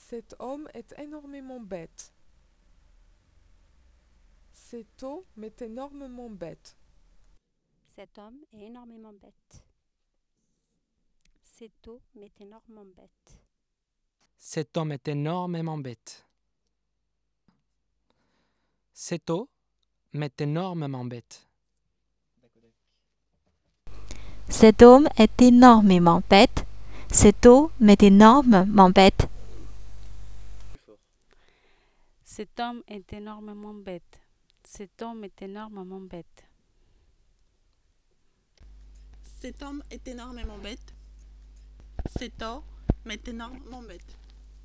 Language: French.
Cet homme est énormément bête. Cet homme est énormément bête. Cet homme est énormément bête. Cet homme est énormément bête. Cet homme est énormément bête. Cet homme est énormément bête. Cet homme est énormément bête. Cet homme est énormément bête. Cet homme est énormément bête. Cet homme est énormément bête. Cet homme est énormément bête. Cet homme est énormément bête.